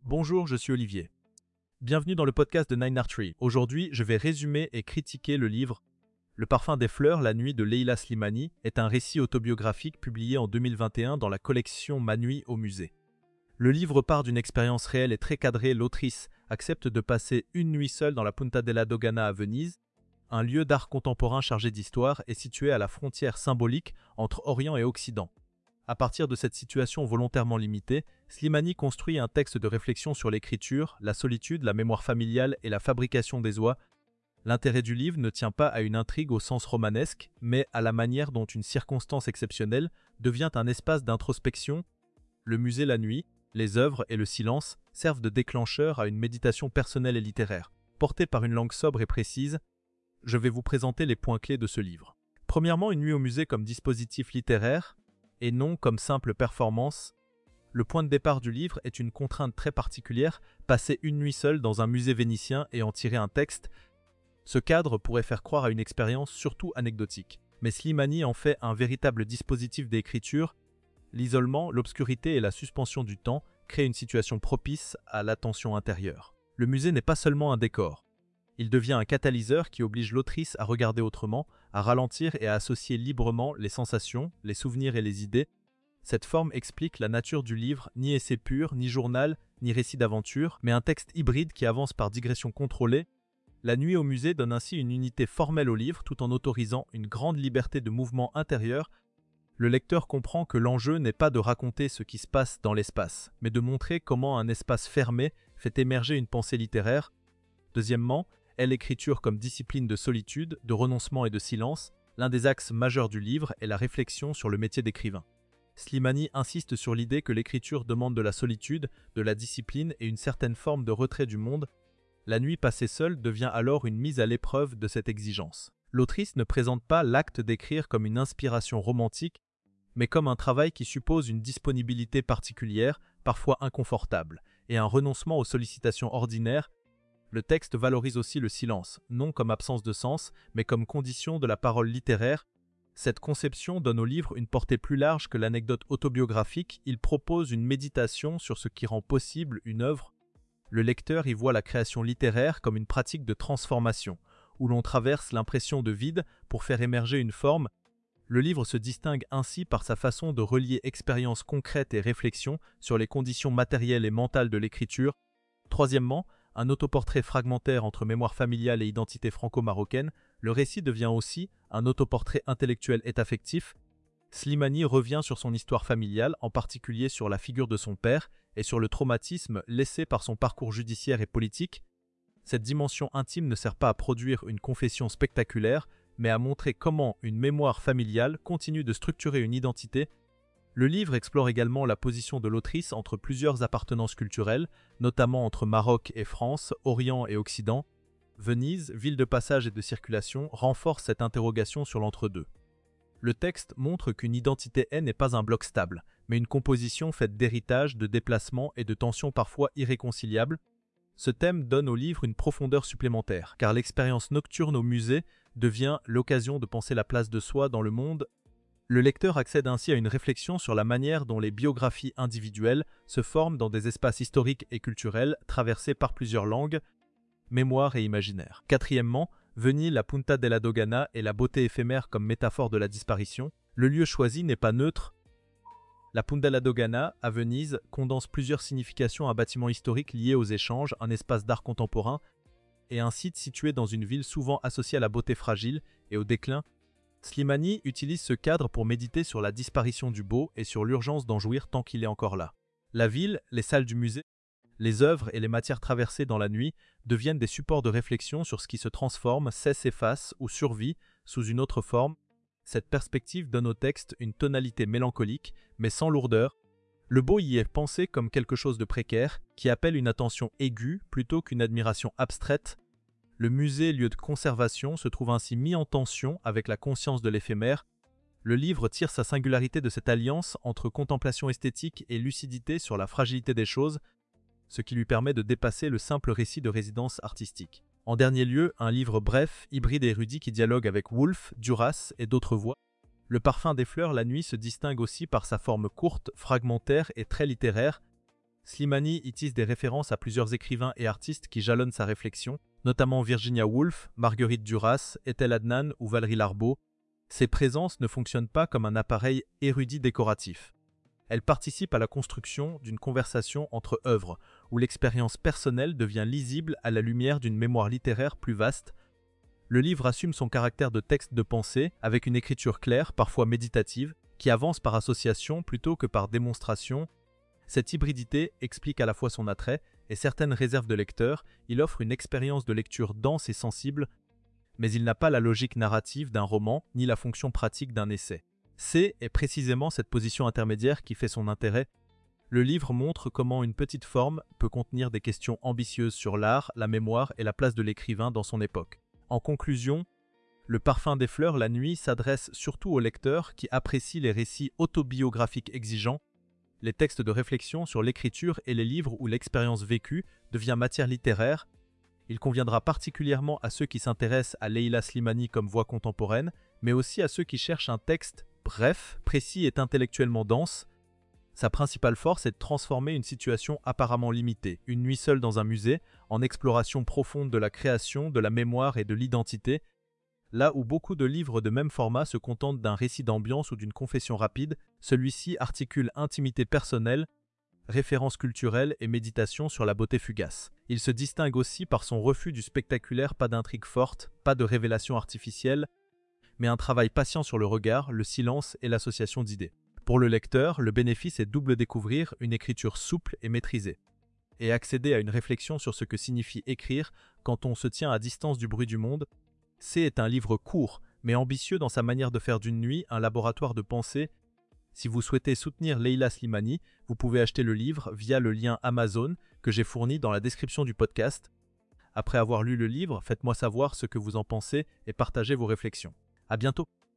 Bonjour, je suis Olivier. Bienvenue dans le podcast de Nine Art Tree. Aujourd'hui, je vais résumer et critiquer le livre Le parfum des fleurs, la nuit de Leila Slimani est un récit autobiographique publié en 2021 dans la collection Ma nuit au musée. Le livre part d'une expérience réelle et très cadrée. L'autrice accepte de passer une nuit seule dans la Punta della Dogana à Venise, un lieu d'art contemporain chargé d'histoire et situé à la frontière symbolique entre Orient et Occident. À partir de cette situation volontairement limitée, Slimani construit un texte de réflexion sur l'écriture, la solitude, la mémoire familiale et la fabrication des oies. L'intérêt du livre ne tient pas à une intrigue au sens romanesque, mais à la manière dont une circonstance exceptionnelle devient un espace d'introspection. Le musée la nuit, les œuvres et le silence servent de déclencheur à une méditation personnelle et littéraire. Portée par une langue sobre et précise, je vais vous présenter les points clés de ce livre. Premièrement, une nuit au musée comme dispositif littéraire, et non comme simple performance. Le point de départ du livre est une contrainte très particulière, passer une nuit seule dans un musée vénitien et en tirer un texte. Ce cadre pourrait faire croire à une expérience surtout anecdotique. Mais Slimani en fait un véritable dispositif d'écriture. L'isolement, l'obscurité et la suspension du temps créent une situation propice à l'attention intérieure. Le musée n'est pas seulement un décor. Il devient un catalyseur qui oblige l'autrice à regarder autrement, à ralentir et à associer librement les sensations, les souvenirs et les idées. Cette forme explique la nature du livre, ni essai pur, ni journal, ni récit d'aventure, mais un texte hybride qui avance par digression contrôlée. La nuit au musée donne ainsi une unité formelle au livre tout en autorisant une grande liberté de mouvement intérieur. Le lecteur comprend que l'enjeu n'est pas de raconter ce qui se passe dans l'espace, mais de montrer comment un espace fermé fait émerger une pensée littéraire. Deuxièmement, l'écriture comme discipline de solitude, de renoncement et de silence, l'un des axes majeurs du livre est la réflexion sur le métier d'écrivain. Slimani insiste sur l'idée que l'écriture demande de la solitude, de la discipline et une certaine forme de retrait du monde. La nuit passée seule devient alors une mise à l'épreuve de cette exigence. L'autrice ne présente pas l'acte d'écrire comme une inspiration romantique, mais comme un travail qui suppose une disponibilité particulière, parfois inconfortable, et un renoncement aux sollicitations ordinaires. Le texte valorise aussi le silence, non comme absence de sens, mais comme condition de la parole littéraire. Cette conception donne au livre une portée plus large que l'anecdote autobiographique. Il propose une méditation sur ce qui rend possible une œuvre. Le lecteur y voit la création littéraire comme une pratique de transformation, où l'on traverse l'impression de vide pour faire émerger une forme. Le livre se distingue ainsi par sa façon de relier expérience concrète et réflexion sur les conditions matérielles et mentales de l'écriture. Troisièmement, un autoportrait fragmentaire entre mémoire familiale et identité franco-marocaine, le récit devient aussi un autoportrait intellectuel et affectif. Slimani revient sur son histoire familiale, en particulier sur la figure de son père et sur le traumatisme laissé par son parcours judiciaire et politique. Cette dimension intime ne sert pas à produire une confession spectaculaire, mais à montrer comment une mémoire familiale continue de structurer une identité. Le livre explore également la position de l'autrice entre plusieurs appartenances culturelles, notamment entre Maroc et France, Orient et Occident. Venise, ville de passage et de circulation, renforce cette interrogation sur l'entre-deux. Le texte montre qu'une identité n'est pas un bloc stable, mais une composition faite d'héritage, de déplacements et de tensions parfois irréconciliables. Ce thème donne au livre une profondeur supplémentaire, car l'expérience nocturne au musée devient l'occasion de penser la place de soi dans le monde. Le lecteur accède ainsi à une réflexion sur la manière dont les biographies individuelles se forment dans des espaces historiques et culturels traversés par plusieurs langues, mémoire et imaginaire. Quatrièmement, Venise, la Punta della Dogana et la beauté éphémère comme métaphore de la disparition. Le lieu choisi n'est pas neutre. La Punta della Dogana, à Venise, condense plusieurs significations à un bâtiment historique lié aux échanges, un espace d'art contemporain et un site situé dans une ville souvent associée à la beauté fragile et au déclin. Slimani utilise ce cadre pour méditer sur la disparition du beau et sur l'urgence d'en jouir tant qu'il est encore là. La ville, les salles du musée, les œuvres et les matières traversées dans la nuit deviennent des supports de réflexion sur ce qui se transforme, s'efface ou survit sous une autre forme. Cette perspective donne au texte une tonalité mélancolique, mais sans lourdeur. Le beau y est pensé comme quelque chose de précaire, qui appelle une attention aiguë plutôt qu'une admiration abstraite. Le musée, lieu de conservation, se trouve ainsi mis en tension avec la conscience de l'éphémère. Le livre tire sa singularité de cette alliance entre contemplation esthétique et lucidité sur la fragilité des choses, ce qui lui permet de dépasser le simple récit de résidence artistique. En dernier lieu, un livre bref, hybride et érudit qui dialogue avec Woolf, Duras et d'autres voix. Le parfum des fleurs, la nuit, se distingue aussi par sa forme courte, fragmentaire et très littéraire. Slimani utilise des références à plusieurs écrivains et artistes qui jalonnent sa réflexion, notamment Virginia Woolf, Marguerite Duras, Ethel Adnan ou Valérie Larbaud. Ces présences ne fonctionnent pas comme un appareil érudit décoratif. Elles participent à la construction d'une conversation entre œuvres, où l'expérience personnelle devient lisible à la lumière d'une mémoire littéraire plus vaste. Le livre assume son caractère de texte de pensée, avec une écriture claire, parfois méditative, qui avance par association plutôt que par démonstration. Cette hybridité explique à la fois son attrait et certaines réserves de lecteur. Il offre une expérience de lecture dense et sensible, mais il n'a pas la logique narrative d'un roman ni la fonction pratique d'un essai. C'est précisément cette position intermédiaire qui fait son intérêt. Le livre montre comment une petite forme peut contenir des questions ambitieuses sur l'art, la mémoire et la place de l'écrivain dans son époque. En conclusion, Le Parfum des fleurs, la nuit s'adresse surtout aux lecteurs qui apprécient les récits autobiographiques exigeants, les textes de réflexion sur l'écriture et les livres où l'expérience vécue devient matière littéraire. Il conviendra particulièrement à ceux qui s'intéressent à Leila Slimani comme voix contemporaine, mais aussi à ceux qui cherchent un texte bref, précis et intellectuellement dense. Sa principale force est de transformer une situation apparemment limitée, une nuit seule dans un musée, en exploration profonde de la création, de la mémoire et de l'identité. Là où beaucoup de livres de même format se contentent d'un récit d'ambiance ou d'une confession rapide, celui-ci articule intimité personnelle, références culturelles et méditation sur la beauté fugace. Il se distingue aussi par son refus du spectaculaire, pas d'intrigue forte, pas de révélation artificielle, mais un travail patient sur le regard, le silence et l'association d'idées. Pour le lecteur, le bénéfice est double: découvrir une écriture souple et maîtrisée, et accéder à une réflexion sur ce que signifie écrire quand on se tient à distance du bruit du monde. C est un livre court, mais ambitieux dans sa manière de faire d'une nuit un laboratoire de pensée. Si vous souhaitez soutenir Leila Slimani, vous pouvez acheter le livre via le lien Amazon que j'ai fourni dans la description du podcast. Après avoir lu le livre, faites-moi savoir ce que vous en pensez et partagez vos réflexions. À bientôt.